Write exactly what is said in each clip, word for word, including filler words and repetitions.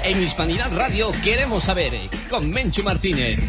En Hispanidad Radio queremos saber, con Menchu Martínez.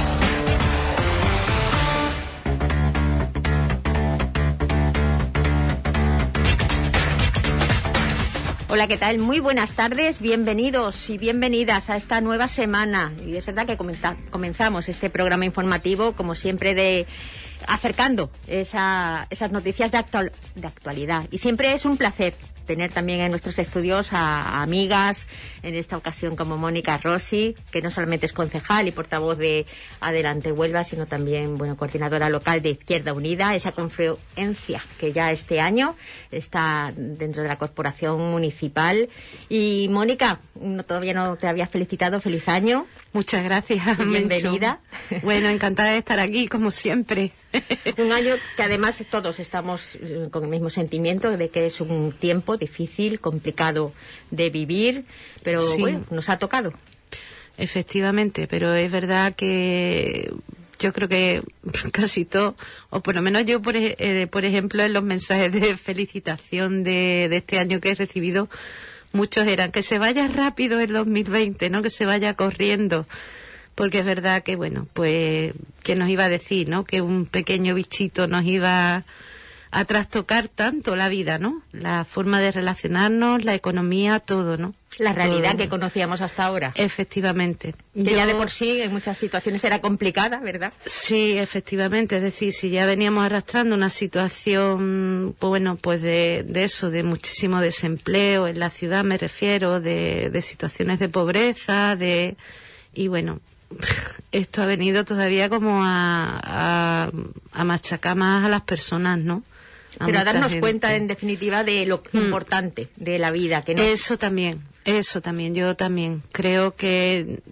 Hola, ¿qué tal? Muy buenas tardes, bienvenidos y bienvenidas a esta nueva semana. Y es verdad que comenta, comenzamos este programa informativo, como siempre, de acercando esa, esas noticias de, actual, de actualidad. Y siempre es un placer tener también en nuestros estudios a, a amigas, en esta ocasión como Mónica Rossi, que no solamente es concejal y portavoz de Adelante Huelva, sino también, bueno, coordinadora local de Izquierda Unida, esa confluencia que ya este año está dentro de la corporación municipal. Y Mónica, no, todavía no te había felicitado, feliz año. Muchas gracias, bienvenida. Menchu. Bueno, encantada de estar aquí, como siempre. Un año que además todos estamos con el mismo sentimiento de que es un tiempo difícil, complicado de vivir, pero sí, bueno, nos ha tocado. Efectivamente, pero es verdad que yo creo que casi todo, o por lo menos yo, por, eh, por ejemplo, en los mensajes de felicitación de, de este año que he recibido, muchos eran que se vaya rápido el dos mil veinte, ¿no? Que se vaya corriendo. Porque es verdad que, bueno, pues, ¿qué nos iba a decir, no? Que un pequeño bichito nos iba a trastocar tanto la vida, ¿no? La forma de relacionarnos, la economía, todo, ¿no? La realidad todo. Que conocíamos hasta ahora. Efectivamente. Que Yo... ya de por sí en muchas situaciones era complicada, ¿verdad? Sí, efectivamente. Es decir, si ya veníamos arrastrando una situación, pues bueno, pues de, de eso, de muchísimo desempleo en la ciudad, me refiero, de, de situaciones de pobreza, de... Y bueno, esto ha venido todavía como a, a, a machacar más a las personas, ¿no? A Pero a darnos gente. cuenta, en definitiva, de lo mm. importante de la vida. Que no... Eso también, eso también, yo también. Creo que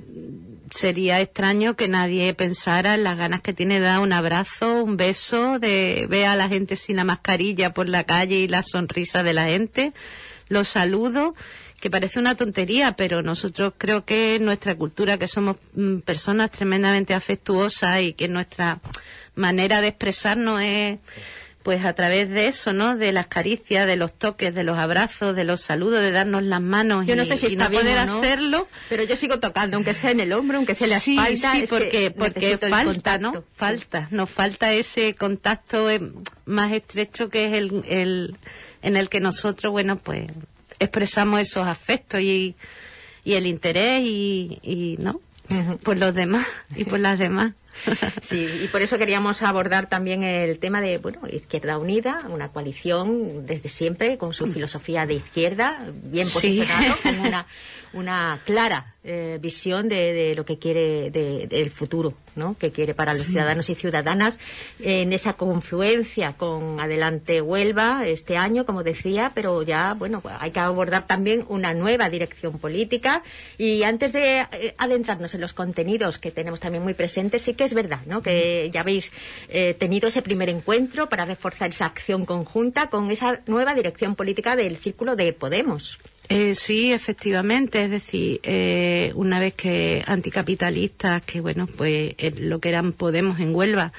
sería extraño que nadie pensara en las ganas que tiene de dar un abrazo, un beso, de ver a la gente sin la mascarilla por la calle y la sonrisa de la gente, los saludos, que parece una tontería, pero nosotros creo que nuestra cultura, que somos mm, personas tremendamente afectuosas y que nuestra manera de expresarnos es pues a través de eso, ¿no? De las caricias, de los toques, de los abrazos, de los saludos, de darnos las manos. Yo no y, sé si y está no bien poder o no, hacerlo, pero yo sigo tocando, aunque sea en el hombro, aunque sea en la sí, espalda. Sí, es porque, porque falta, ¿no? Sí. Falta, nos falta ese contacto más estrecho que es el, el en el que nosotros, bueno, pues expresamos esos afectos y, y el interés y, y ¿no? Uh-huh. Por los demás y por las demás. Sí, y por eso queríamos abordar también el tema de, bueno, Izquierda Unida, una coalición desde siempre con su filosofía de izquierda, bien posicionado, sí. Con una, una clara eh, visión de, de lo que quiere de, del futuro, ¿no? Que quiere para los sí. ciudadanos y ciudadanas, en esa confluencia con Adelante Huelva este año, como decía, pero ya, bueno, hay que abordar también una nueva dirección política. Y antes de eh, adentrarnos en los contenidos que tenemos también muy presentes, sí que es verdad, ¿no? Que ya habéis eh, tenido ese primer encuentro para reforzar esa acción conjunta con esa nueva dirección política del Círculo de Podemos. Eh, sí, efectivamente, es decir, eh, una vez que anticapitalistas, que bueno, pues eh, lo que eran Podemos en Huelva,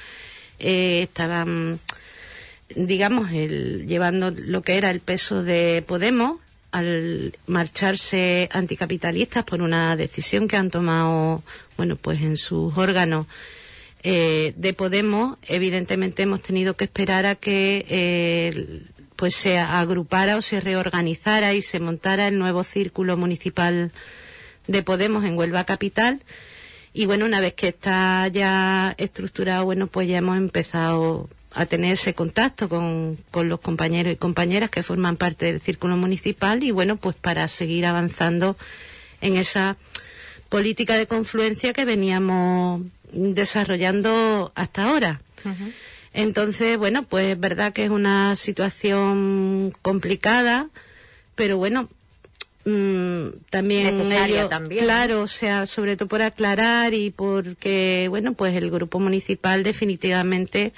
eh, estaban, digamos, el, llevando lo que era el peso de Podemos, al marcharse anticapitalistas por una decisión que han tomado, bueno, pues en sus órganos eh, de Podemos, evidentemente hemos tenido que esperar a que eh, pues se agrupara o se reorganizara y se montara el nuevo círculo municipal de Podemos en Huelva Capital. Y bueno, una vez que está ya estructurado, bueno, pues ya hemos empezado a tener ese contacto con, con los compañeros y compañeras que forman parte del círculo municipal y bueno, pues para seguir avanzando en esa política de confluencia que veníamos desarrollando hasta ahora. Uh-huh. Entonces, bueno, pues es verdad que es una situación complicada, pero bueno, mmm, también necesaria ello, también. Claro, o sea, sobre todo por aclarar y porque, bueno, pues el grupo municipal definitivamente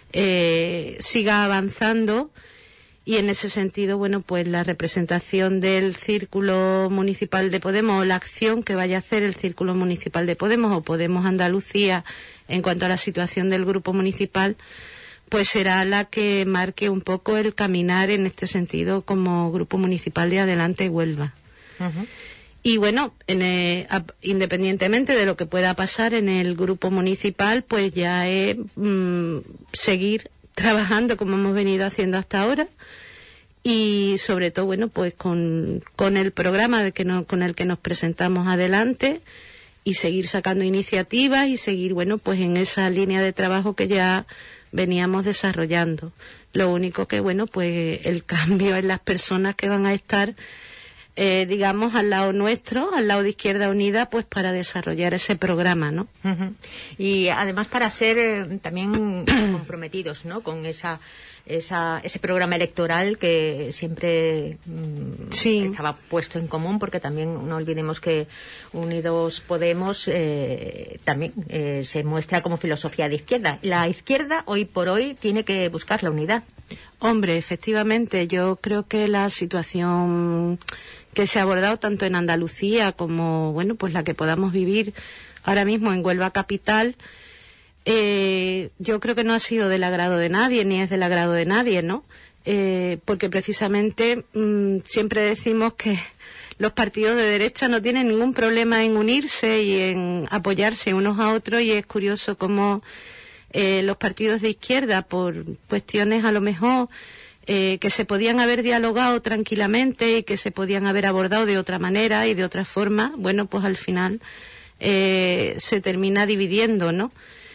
eh, siga avanzando. Y en ese sentido, bueno, pues la representación del Círculo Municipal de Podemos o la acción que vaya a hacer el Círculo Municipal de Podemos o Podemos Andalucía en cuanto a la situación del grupo municipal, pues será la que marque un poco el caminar en este sentido como grupo municipal de Adelante Huelva. Uh-huh. Y bueno, en el, independientemente de lo que pueda pasar en el grupo municipal, pues ya es mmm, seguir trabajando como hemos venido haciendo hasta ahora. Y sobre todo, bueno, pues con, con el programa de que no, con el que nos presentamos adelante y seguir sacando iniciativas y seguir, bueno, pues en esa línea de trabajo que ya veníamos desarrollando. Lo único que, bueno, pues el cambio en las personas que van a estar, eh, digamos, al lado nuestro, al lado de Izquierda Unida, pues para desarrollar ese programa, ¿no? Uh-huh. Y además para ser eh, también comprometidos, ¿no?, con esa... Esa, ese programa electoral que siempre mmm, sí. estaba puesto en común, porque también no olvidemos que Unidos Podemos eh, también eh, se muestra como filosofía de izquierda. La izquierda hoy por hoy tiene que buscar la unidad. Hombre, efectivamente, yo creo que la situación que se ha abordado tanto en Andalucía como, bueno, pues la que podamos vivir ahora mismo en Huelva capital, Eh, yo creo que no ha sido del agrado de nadie, ni es del agrado de nadie, ¿no? Eh, porque precisamente mmm, siempre decimos que los partidos de derecha no tienen ningún problema en unirse y en apoyarse unos a otros, y es curioso cómo eh, los partidos de izquierda, por cuestiones a lo mejor eh, que se podían haber dialogado tranquilamente y que se podían haber abordado de otra manera y de otra forma, bueno, pues al final eh, se termina dividiendo, ¿no?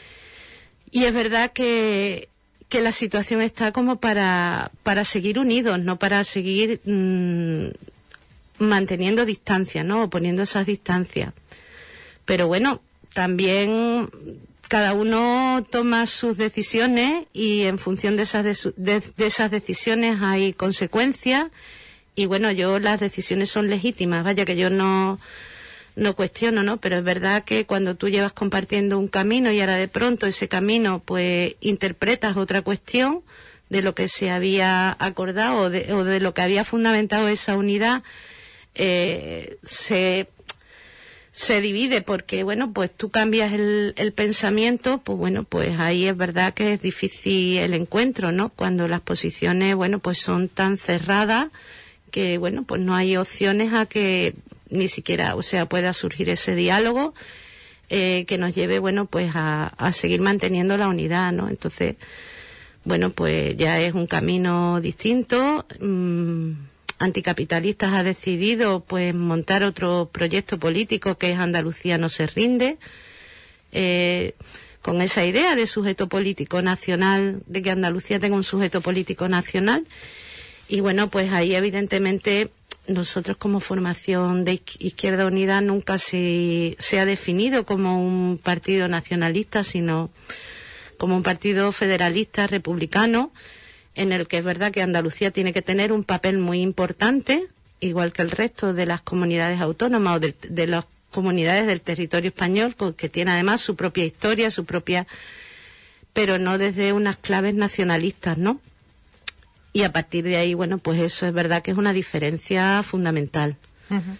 Y es verdad que, que la situación está como para, para seguir unidos, no para seguir mmm, manteniendo distancia, ¿no? O poniendo esas distancias. Pero bueno, también cada uno toma sus decisiones y en función de esas, de, de, de esas decisiones hay consecuencias. Y bueno, yo las decisiones son legítimas, vaya que yo no... no cuestiono, ¿no? Pero es verdad que cuando tú llevas compartiendo un camino y ahora de pronto ese camino pues interpretas otra cuestión de lo que se había acordado o de, o de lo que había fundamentado esa unidad, eh, se, se divide porque, bueno, pues tú cambias el, el pensamiento, pues bueno, pues ahí es verdad que es difícil el encuentro, ¿no? Cuando las posiciones, bueno, pues son tan cerradas que, bueno, pues no hay opciones a que ni siquiera, o sea, pueda surgir ese diálogo eh, que nos lleve, bueno, pues a, a seguir manteniendo la unidad, ¿no? Entonces, bueno, pues ya es un camino distinto. Mm, Anticapitalistas ha decidido, pues, montar otro proyecto político que es Andalucía no se rinde, eh, con esa idea de sujeto político nacional, de que Andalucía tenga un sujeto político nacional. Y bueno, pues ahí evidentemente nosotros como formación de Izquierda Unida nunca se, se ha definido como un partido nacionalista, sino como un partido federalista republicano, en el que es verdad que Andalucía tiene que tener un papel muy importante, igual que el resto de las comunidades autónomas o de, de las comunidades del territorio español, que tiene además su propia historia, su propia, pero no desde unas claves nacionalistas, ¿no? Y a partir de ahí, bueno, pues eso es verdad que es una diferencia fundamental. Uh-huh.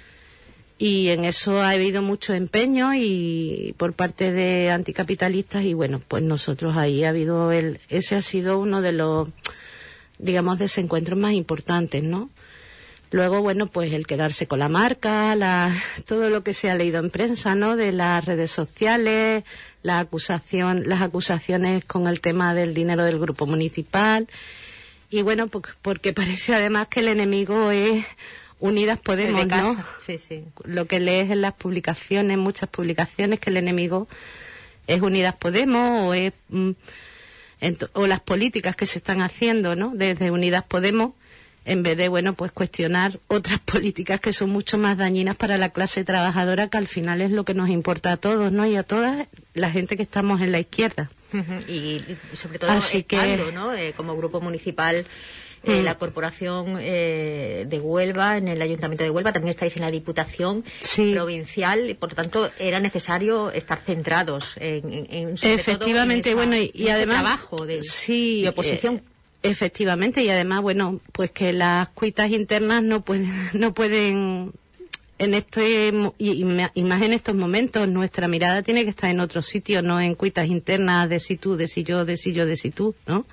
Y en eso ha habido mucho empeño y por parte de anticapitalistas y bueno, pues nosotros ahí ha habido el, ese ha sido uno de los, digamos, desencuentros más importantes, ¿no? Luego, bueno, pues el quedarse con la marca, la, todo lo que se ha leído en prensa, ¿no? De las redes sociales, la acusación, las acusaciones con el tema del dinero del grupo municipal. Y bueno, pues porque parece además que el enemigo es Unidas Podemos, ¿no? Sí, sí. Lo que lees en las publicaciones, muchas publicaciones, que el enemigo es Unidas Podemos o es mm, ent- o las políticas que se están haciendo, ¿no? Desde Unidas Podemos, en vez de, bueno, pues cuestionar otras políticas que son mucho más dañinas para la clase trabajadora, que al final es lo que nos importa a todos, ¿no? Y a todas la gente que estamos en la izquierda. Uh-huh. Y, y sobre todo Así estando, que... ¿no? Eh, como grupo municipal, eh, mm. la Corporación eh, de Huelva, en el Ayuntamiento de Huelva, también estáis en la Diputación sí. Provincial, y por lo tanto era necesario estar centrados en, en, en sobre efectivamente, todo en esa, bueno, y, y en además trabajo de, sí, de oposición. Eh, efectivamente, y además, bueno, pues que las cuitas internas no pueden, no pueden en este y, y más en estos momentos nuestra mirada tiene que estar en otro sitio, no en cuitas internas de si tú, de si yo, de si yo, de si tú, ¿no?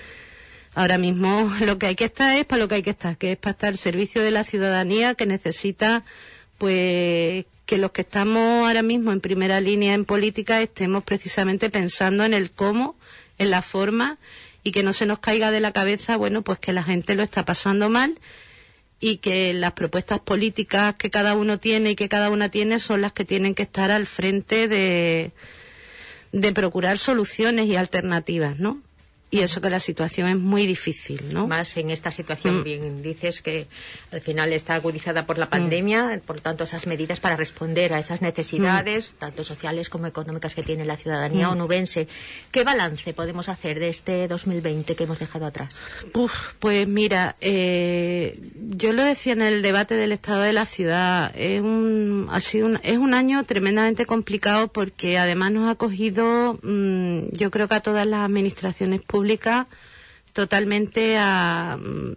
Ahora mismo lo que hay que estar es para lo que hay que estar, que es para estar al servicio de la ciudadanía que necesita pues que los que estamos ahora mismo en primera línea en política estemos precisamente pensando en el cómo, en la forma, y que no se nos caiga de la cabeza, bueno, pues que la gente lo está pasando mal y que las propuestas políticas que cada uno tiene y que cada una tiene son las que tienen que estar al frente de, de procurar soluciones y alternativas, ¿no? Y eso que la situación es muy difícil, ¿no? Más en esta situación, mm. bien dices que al final está agudizada por la pandemia, mm. por tanto esas medidas para responder a esas necesidades, mm. tanto sociales como económicas que tiene la ciudadanía mm. onubense. ¿Qué balance podemos hacer de este dos mil veinte que hemos dejado atrás? Uf, pues mira, eh, yo lo decía en el debate del estado de la ciudad, es un, ha sido un, es un año tremendamente complicado porque además nos ha cogido, mmm, yo creo que a todas las administraciones públicas totalmente a,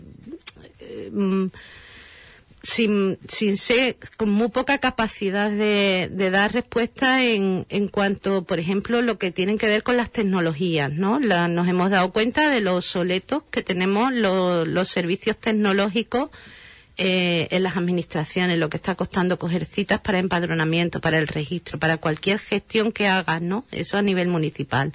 mm, sin, sin ser, con muy poca capacidad de, de dar respuesta en, en cuanto, por ejemplo, lo que tienen que ver con las tecnologías, ¿no? La, nos hemos dado cuenta de lo obsoletos que tenemos los, los servicios tecnológicos eh, en las administraciones, lo que está costando coger citas para empadronamiento, para el registro, para cualquier gestión que hagas, ¿no? Eso a nivel municipal.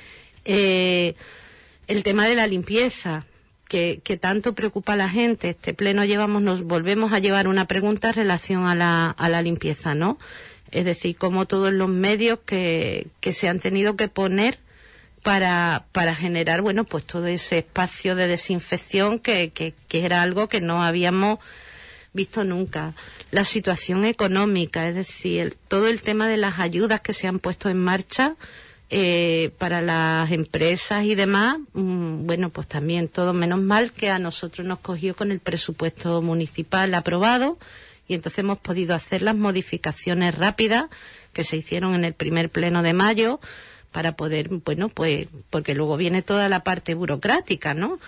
Eh, El tema de la limpieza, que, que tanto preocupa a la gente. Este pleno llevamos, nos volvemos a llevar una pregunta en relación a la, a la limpieza, ¿no? Es decir, cómo todos los medios que, que se han tenido que poner para, para generar, bueno, pues todo ese espacio de desinfección que, que, que era algo que no habíamos visto nunca. La situación económica, es decir, todo el tema de las ayudas que se han puesto en marcha, Eh, para las empresas y demás, mmm, bueno, pues también todo, menos mal que a nosotros nos cogió con el presupuesto municipal aprobado y entonces hemos podido hacer las modificaciones rápidas que se hicieron en el primer pleno de mayo para poder, bueno, pues, porque luego viene toda la parte burocrática, ¿no?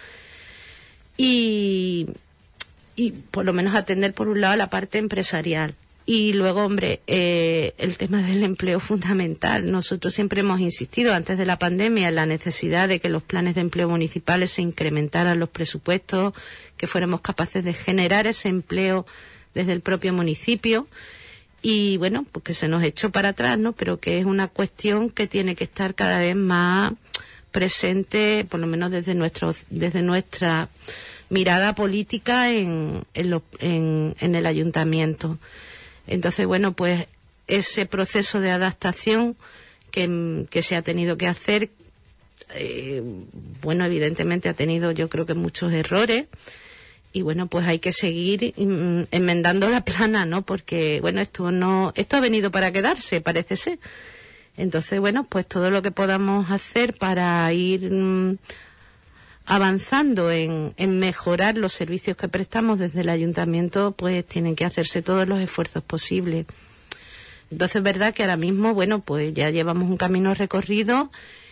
Y, y por lo menos atender por un lado la parte empresarial. Y luego, hombre, eh, el tema del empleo fundamental. Nosotros siempre hemos insistido antes de la pandemia en la necesidad de que los planes de empleo municipales se incrementaran los presupuestos, que fuéramos capaces de generar ese empleo desde el propio municipio. Y bueno, pues que se nos echó para atrás, ¿no? Pero que es una cuestión que tiene que estar cada vez más presente, por lo menos desde nuestro, desde nuestra mirada política en, en, lo, en, en el ayuntamiento. Entonces, bueno, pues ese proceso de adaptación que, que se ha tenido que hacer, eh, bueno, evidentemente ha tenido yo creo que muchos errores y bueno, pues hay que seguir mm, enmendando la plana, ¿no? Porque, bueno, esto no, esto ha venido para quedarse, parece ser. Entonces, bueno, pues todo lo que podamos hacer para ir mm, avanzando en, en mejorar los servicios que prestamos desde el ayuntamiento, pues tienen que hacerse todos los esfuerzos posibles. Entonces es verdad que ahora mismo, bueno, pues ya llevamos un camino recorrido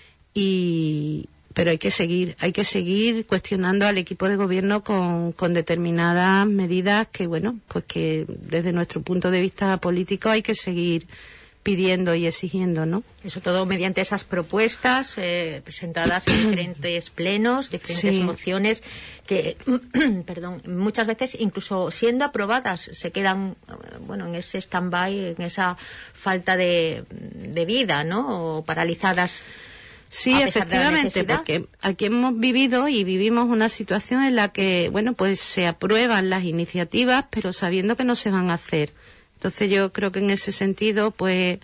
y pero hay que seguir, hay que seguir cuestionando al equipo de gobierno con, con determinadas medidas que, bueno, pues que desde nuestro punto de vista político hay que seguir pidiendo y exigiendo, ¿no? Eso todo mediante esas propuestas eh, presentadas en diferentes plenos, diferentes sí. mociones que, perdón, muchas veces incluso siendo aprobadas se quedan, bueno, en ese stand-by, en esa falta de, de vida, ¿no? O paralizadas. Sí, efectivamente, porque aquí hemos vivido y vivimos una situación en la que, bueno, pues se aprueban las iniciativas, pero sabiendo que no se van a hacer. Entonces yo creo que en ese sentido, pues,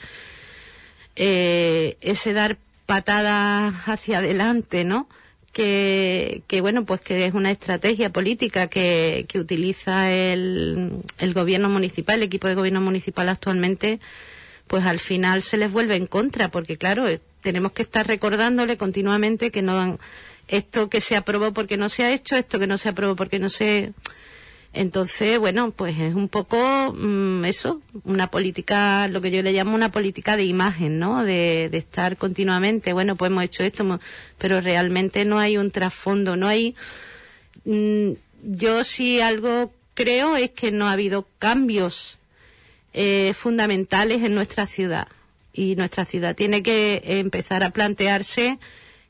eh, ese dar patadas hacia adelante, ¿no? Que, que bueno, pues que es una estrategia política que, que utiliza el, el gobierno municipal, el equipo de gobierno municipal actualmente, pues al final se les vuelve en contra, porque claro, tenemos que estar recordándole continuamente que no han, esto que se aprobó porque no se ha hecho, esto que no se aprobó porque no se... Entonces, bueno, pues es un poco mmm, eso, una política, lo que yo le llamo una política de imagen, ¿no? De, de estar continuamente, bueno, pues hemos hecho esto, pero realmente no hay un trasfondo, no hay... Mmm, yo sí algo creo es que no ha habido cambios eh, fundamentales en nuestra ciudad. Y nuestra ciudad tiene que empezar a plantearse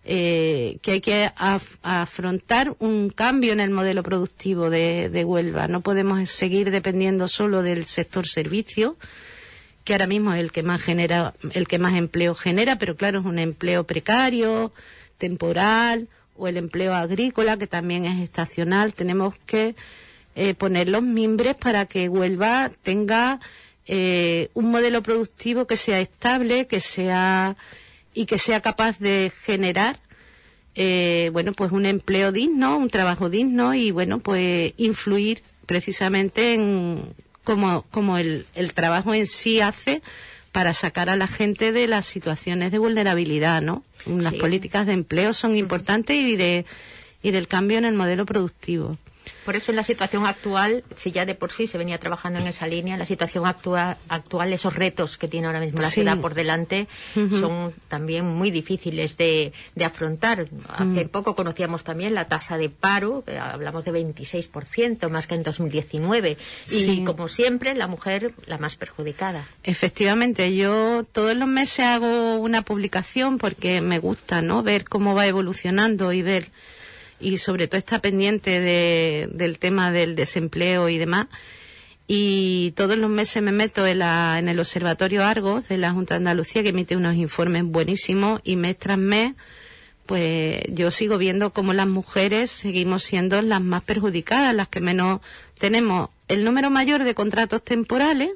eh, que hay que af afrontar un cambio en el modelo productivo de, de Huelva. No podemos seguir dependiendo solo del sector servicio, que ahora mismo es el que más genera, el que más empleo genera, pero claro, es un empleo precario, temporal, o el empleo agrícola, que también es estacional. Tenemos que eh, poner los mimbres para que Huelva tenga eh, un modelo productivo que sea estable, que sea y que sea capaz de generar eh, bueno, pues un empleo digno, un trabajo digno y bueno, pues influir precisamente en como, como el, el trabajo en sí hace para sacar a la gente de las situaciones de vulnerabilidad, ¿no? Las sí. políticas de empleo son importantes y de y del cambio en el modelo productivo. Por eso en la situación actual, si ya de por sí se venía trabajando en esa línea, la situación actual, actual esos retos que tiene ahora mismo la sí. ciudad por delante uh-huh. son también muy difíciles de, de afrontar. Hace uh-huh. poco conocíamos también la tasa de paro, hablamos de veintiséis por ciento, más que en dos mil diecinueve. Sí. Y como siempre, la mujer la más perjudicada. Efectivamente, yo todos los meses hago una publicación porque me gusta, ¿no?, ver cómo va evolucionando y ver... y sobre todo está pendiente de, del tema del desempleo y demás. Y todos los meses me meto en, la, en el Observatorio Argos de la Junta de Andalucía, que emite unos informes buenísimos, y mes tras mes pues yo sigo viendo cómo las mujeres seguimos siendo las más perjudicadas, las que menos tenemos el número mayor de contratos temporales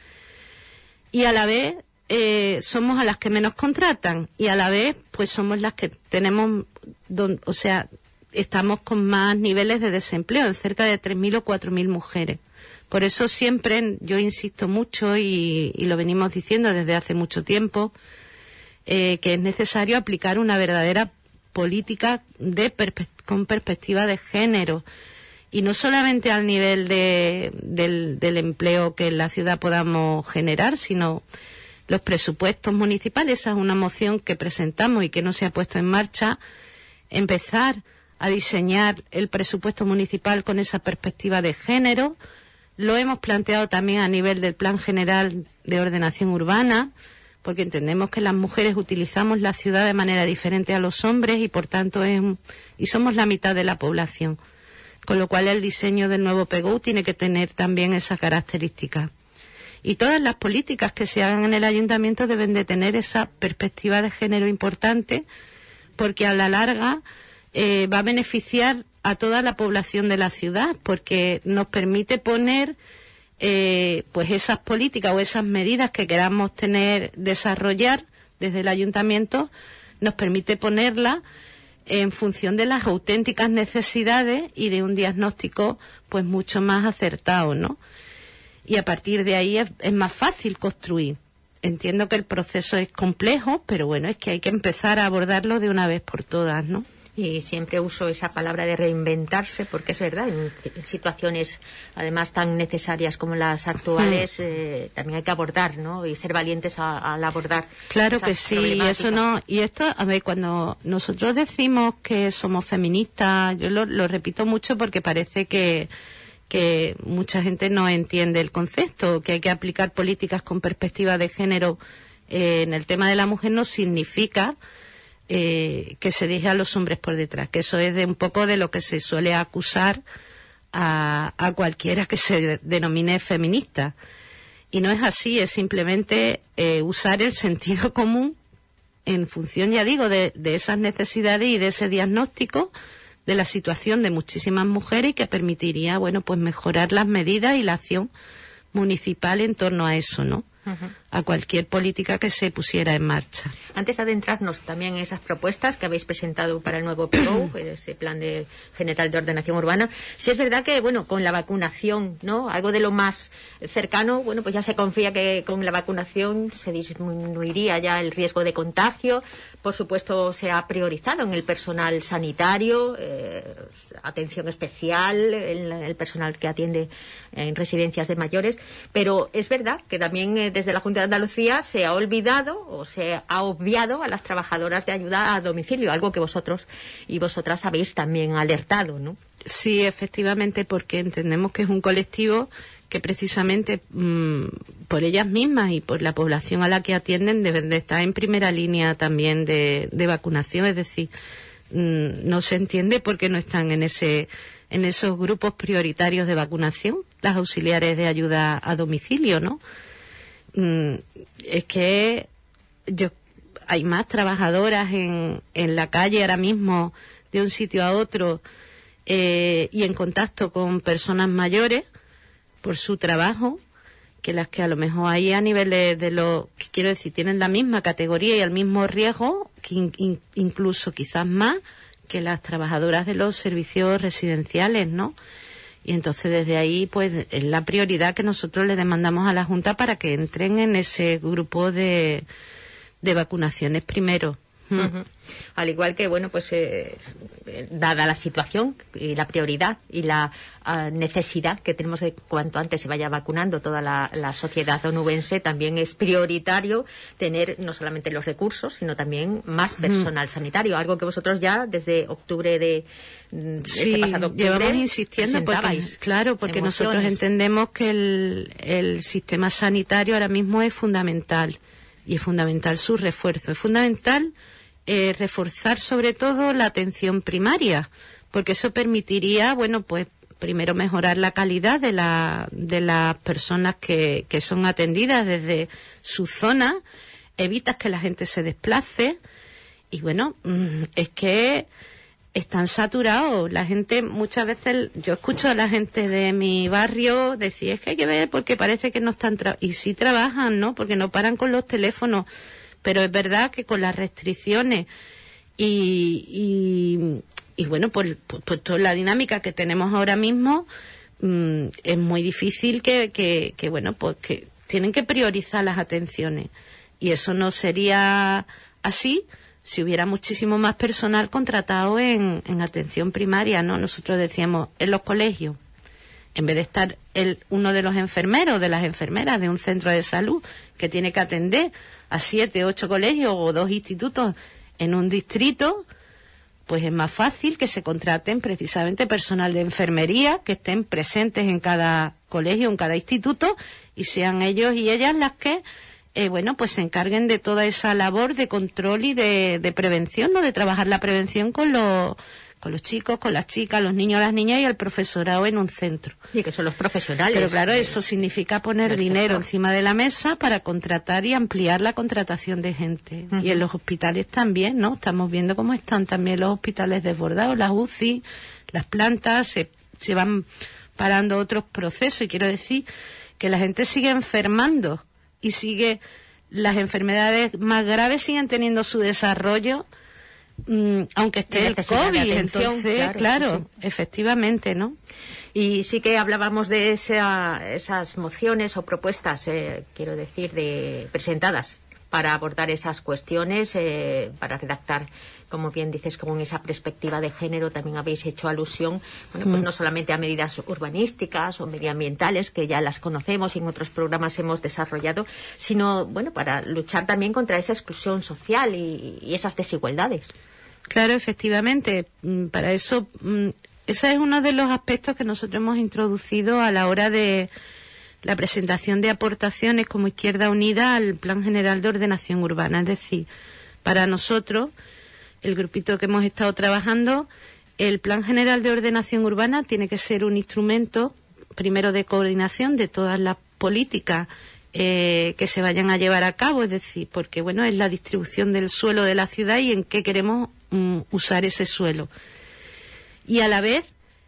y a la vez eh, somos a las que menos contratan y a la vez pues somos las que tenemos, don, o sea, estamos con más niveles de desempleo, en cerca de tres mil o cuatro mil mujeres. Por eso siempre yo insisto mucho y, y lo venimos diciendo desde hace mucho tiempo, eh, que es necesario aplicar una verdadera política de perspe- con perspectiva de género. Y no solamente al nivel de, del, del empleo que en la ciudad podamos generar, sino los presupuestos municipales. Esa es una moción que presentamos y que no se ha puesto en marcha. Empezar a diseñar el presupuesto municipal con esa perspectiva de género. Lo hemos planteado también a nivel del Plan General de Ordenación Urbana, porque entendemos que las mujeres utilizamos la ciudad de manera diferente a los hombres y por tanto es y somos la mitad de la población. Con lo cual el diseño del nuevo P G U tiene que tener también esa característica. Y todas las políticas que se hagan en el ayuntamiento deben de tener esa perspectiva de género importante, porque a la larga Eh, va a beneficiar a toda la población de la ciudad, porque nos permite poner eh, pues esas políticas o esas medidas que queramos tener, desarrollar desde el ayuntamiento, nos permite ponerlas en función de las auténticas necesidades y de un diagnóstico pues mucho más acertado, ¿no? Y a partir de ahí es, es más fácil construir. Entiendo que el proceso es complejo, pero bueno, es que hay que empezar a abordarlo de una vez por todas, ¿no? Y siempre uso esa palabra de reinventarse, porque es verdad, en, en situaciones además tan necesarias como las actuales, sí. eh, también hay que abordar, ¿no? Y ser valientes a, al abordar. Claro que sí, eso no. Y esto, a ver, cuando nosotros decimos que somos feministas, yo lo, lo repito mucho porque parece que, que mucha gente no entiende el concepto, que hay que aplicar políticas con perspectiva de género eh, en el tema de la mujer no significa Eh, que se deje a los hombres por detrás, que eso es de un poco de lo que se suele acusar a, a cualquiera que se de, denomine feminista. Y no es así, es simplemente eh, usar el sentido común en función, ya digo, de, de esas necesidades y de ese diagnóstico de la situación de muchísimas mujeres y que permitiría, bueno, pues mejorar las medidas y la acción municipal en torno a eso, ¿no? Uh-huh. A cualquier política que se pusiera en marcha. Antes de adentrarnos también en esas propuestas que habéis presentado para el nuevo P G U, ese plan de general de ordenación urbana, sí es verdad que, bueno, con la vacunación, ¿no? Algo de lo más cercano, bueno, pues ya se confía que con la vacunación se disminuiría ya el riesgo de contagio. Por supuesto, se ha priorizado en el personal sanitario, eh, atención especial, el, el personal que atiende en residencias de mayores, pero es verdad que también eh, desde la Junta de Andalucía se ha olvidado o se ha obviado a las trabajadoras de ayuda a domicilio, algo que vosotros y vosotras habéis también alertado, ¿no? Sí, efectivamente, porque entendemos que es un colectivo que precisamente mmm, por ellas mismas y por la población a la que atienden deben de estar en primera línea también de, de vacunación, es decir, mmm, no se entiende por qué no están en ese en esos grupos prioritarios de vacunación las auxiliares de ayuda a domicilio, ¿no? Mmm, es que yo hay más trabajadoras en, en la calle ahora mismo de un sitio a otro eh, y en contacto con personas mayores por su trabajo, que las que a lo mejor hay a niveles de lo que quiero decir, tienen la misma categoría y el mismo riesgo, que in, in, incluso quizás más que las trabajadoras de los servicios residenciales, ¿no? Y entonces desde ahí pues es la prioridad que nosotros le demandamos a la Junta para que entren en ese grupo de, de vacunaciones primero. Uh-huh. Al igual que, bueno, pues eh, dada la situación y la prioridad y la uh, necesidad que tenemos de cuanto antes se vaya vacunando toda la, la sociedad onubense, también es prioritario tener no solamente los recursos, sino también más personal uh-huh. sanitario, algo que vosotros ya desde octubre de, de sí, este pasado octubre llevamos insistiendo porque, claro, porque emociones. Nosotros entendemos que el, el sistema sanitario ahora mismo es fundamental y es fundamental su refuerzo, es fundamental Eh, reforzar sobre todo la atención primaria, porque eso permitiría, bueno, pues primero mejorar la calidad de, la, de las personas que, que son atendidas desde su zona, evitas que la gente se desplace y bueno, es que están saturados. La gente muchas veces, yo escucho a la gente de mi barrio decir, es que hay que ver porque parece que no están, tra- y sí trabajan, ¿no? Porque no paran con los teléfonos. Pero es verdad que con las restricciones y, y, y bueno, por, por, por toda la dinámica que tenemos ahora mismo, mmm, es muy difícil que, que, que, bueno, pues que tienen que priorizar las atenciones. Y eso no sería así si hubiera muchísimo más personal contratado en, en atención primaria, ¿no? Nosotros decíamos, en los colegios, en vez de estar el, uno de los enfermeros, de las enfermeras de un centro de salud que tiene que atender a siete, ocho colegios o dos institutos en un distrito, pues es más fácil que se contraten precisamente personal de enfermería que estén presentes en cada colegio, en cada instituto, y sean ellos y ellas las que, eh, bueno, pues se encarguen de toda esa labor de control y de, de prevención, ¿no? De trabajar la prevención con los con los chicos, con las chicas, los niños, las niñas y el profesorado en un centro. Y que son los profesionales. Pero claro, eso significa poner dinero sector. encima de la mesa para contratar y ampliar la contratación de gente. Uh-huh. Y en los hospitales también, ¿no? Estamos viendo cómo están también los hospitales desbordados, las U C I, las plantas, se, se van parando otros procesos. Y quiero decir que la gente sigue enfermando y sigue, las enfermedades más graves siguen teniendo su desarrollo, Mm, aunque esté el COVID, entonces, claro, claro sí, sí. efectivamente, ¿no? Y sí que hablábamos de esa, esas mociones o propuestas, eh, quiero decir, de presentadas para abordar esas cuestiones, eh, para redactar, como bien dices, con esa perspectiva de género. También habéis hecho alusión, bueno, pues mm. no solamente a medidas urbanísticas o medioambientales, que ya las conocemos y en otros programas hemos desarrollado, sino, bueno, para luchar también contra esa exclusión social y, y esas desigualdades. Claro, efectivamente. Para eso, ese es uno de los aspectos que nosotros hemos introducido a la hora de la presentación de aportaciones como Izquierda Unida al Plan General de Ordenación Urbana. Es decir, para nosotros, el grupito que hemos estado trabajando, el Plan General de Ordenación Urbana tiene que ser un instrumento, primero, de coordinación de todas las políticas eh, que se vayan a llevar a cabo, es decir, porque, bueno, es la distribución del suelo de la ciudad y en qué queremos um, usar ese suelo. Y a la vez,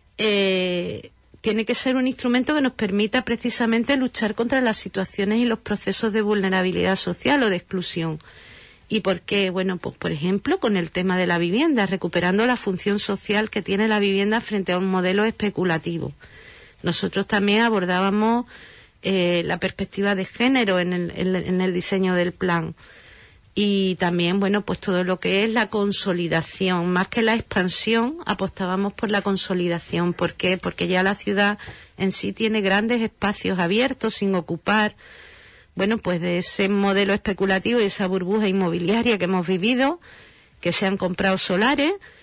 eh, tiene que ser un instrumento que nos permita precisamente luchar contra las situaciones y los procesos de vulnerabilidad social o de exclusión. ¿Y por qué? Bueno, pues por ejemplo, con el tema de la vivienda, recuperando la función social que tiene la vivienda frente a un modelo especulativo. Nosotros también abordábamos eh, la perspectiva de género en el, en, en el diseño del plan. Y también, bueno, pues todo lo que es la consolidación. Más que la expansión, apostábamos por la consolidación. ¿Por qué? Porque ya la ciudad en sí tiene grandes espacios abiertos sin ocupar. Bueno, pues de ese modelo especulativo y esa burbuja inmobiliaria que hemos vivido, que se han comprado solares,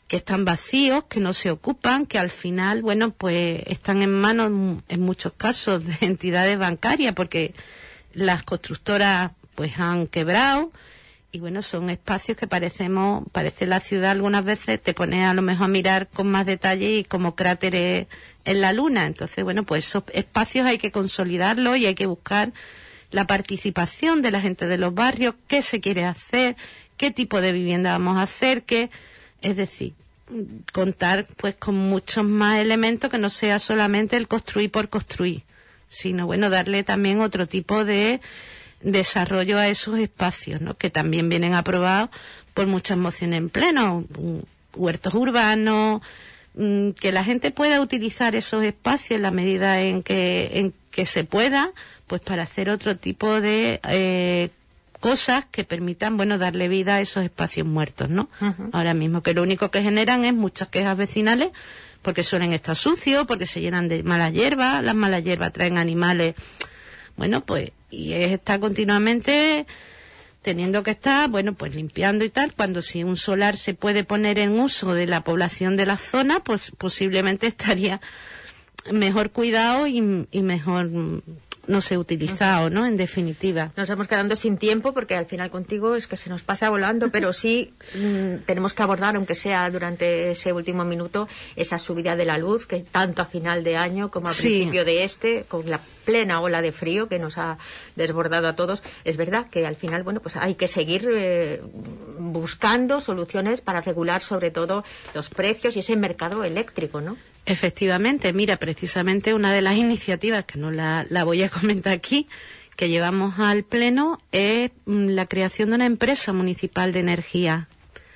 que están vacíos, que no se ocupan, que al final, bueno, pues están en manos, en muchos casos, de entidades bancarias, porque las constructoras pues han quebrado, y bueno, son espacios que parecemos, parece la ciudad algunas veces, te pones a lo mejor a mirar con más detalle y como cráteres en la luna. Entonces, bueno, pues esos espacios hay que consolidarlos y hay que buscar la participación de la gente de los barrios, qué se quiere hacer, qué tipo de vivienda vamos a hacer, qué, es decir, contar pues con muchos más elementos que no sea solamente el construir por construir, sino bueno, darle también otro tipo de desarrollo a esos espacios, ¿no? Que también vienen aprobados por muchas mociones en pleno, huertos urbanos, que la gente pueda utilizar esos espacios en la medida en que en que se pueda, pues para hacer otro tipo de eh, cosas que permitan, bueno, darle vida a esos espacios muertos, ¿no? Uh-huh. Ahora mismo, que lo único que generan es muchas quejas vecinales, porque suelen estar sucios, porque se llenan de malas hierbas, las malas hierbas traen animales, bueno, pues, y es estar continuamente teniendo que estar, bueno, pues limpiando y tal, cuando si un solar se puede poner en uso de la población de la zona, pues posiblemente estaría mejor cuidado y, y mejor, no sé, utilizado, ¿no? En definitiva. Nos estamos quedando sin tiempo porque al final contigo es que se nos pasa volando, pero sí mmm, tenemos que abordar, aunque sea durante ese último minuto, esa subida de la luz que tanto a final de año como a sí. principio de este, con la plena ola de frío que nos ha desbordado a todos. Es verdad que al final, bueno, pues hay que seguir eh, buscando soluciones para regular sobre todo los precios y ese mercado eléctrico, ¿no? Efectivamente, mira, precisamente una de las iniciativas, que no la, la voy a comentar aquí, que llevamos al Pleno, es la creación de una empresa municipal de energía.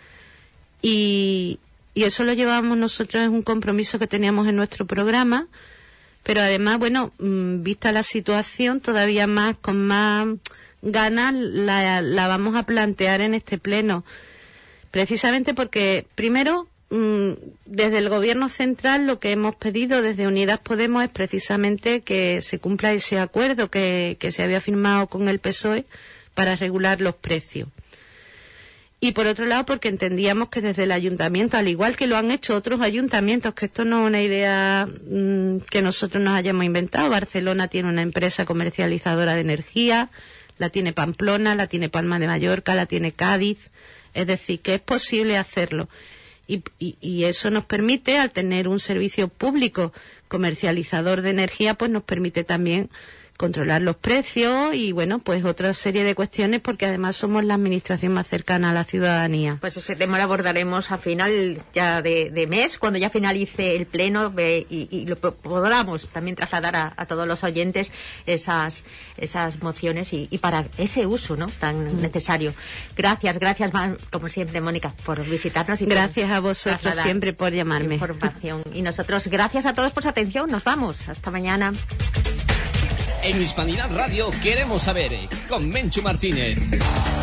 Y, y eso lo llevamos nosotros, es un compromiso que teníamos en nuestro programa, pero además, bueno, vista la situación, todavía más, con más ganas, la, la vamos a plantear en este Pleno. Precisamente porque, primero, desde el Gobierno central lo que hemos pedido desde Unidas Podemos es precisamente que se cumpla ese acuerdo que, que se había firmado con el P S O E para regular los precios. Y por otro lado, porque entendíamos que desde el ayuntamiento, al igual que lo han hecho otros ayuntamientos, que esto no es una idea mmm, que nosotros nos hayamos inventado. Barcelona tiene una empresa comercializadora de energía, la tiene Pamplona, la tiene Palma de Mallorca, la tiene Cádiz. Es decir, que es posible hacerlo. Y, y, y eso nos permite, al tener un servicio público comercializador de energía, pues nos permite también controlar los precios y, bueno, pues otra serie de cuestiones, porque además somos la administración más cercana a la ciudadanía. Pues ese tema lo abordaremos a final ya de, de mes, cuando ya finalice el Pleno, eh, y, y lo podamos también trasladar a, a todos los oyentes esas esas mociones y, y para ese uso, ¿no?, tan mm. necesario. Gracias, gracias, como siempre, Mónica, por visitarnos. Y gracias por a vosotros siempre por llamarme. Información. Y nosotros, gracias a todos por su atención. Nos vamos. Hasta mañana. En Hispanidad Radio queremos saber, con Menchu Martínez.